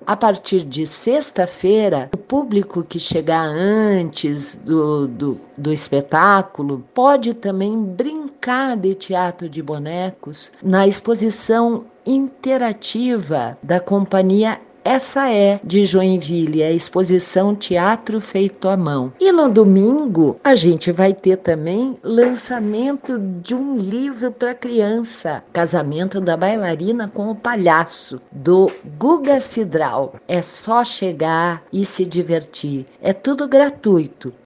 A partir de sexta-feira, o público que chegar antes do espetáculo pode também brincar de teatro de bonecos na exposição interativa da companhia Essa é de Joinville, a exposição Teatro Feito à Mão. E no domingo a gente vai ter também lançamento de um livro para criança, Casamento da Bailarina com o Palhaço, do Guga Cidral. É só chegar e se divertir. É tudo gratuito.